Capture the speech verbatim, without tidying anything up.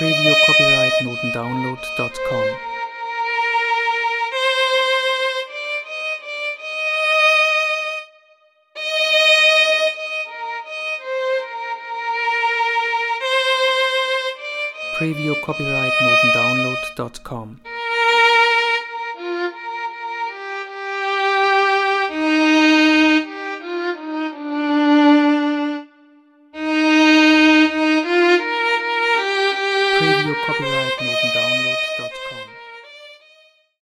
Preview copyright notendownload dot com. Preview copyright notendownload dot com. Preview copyright notendownload.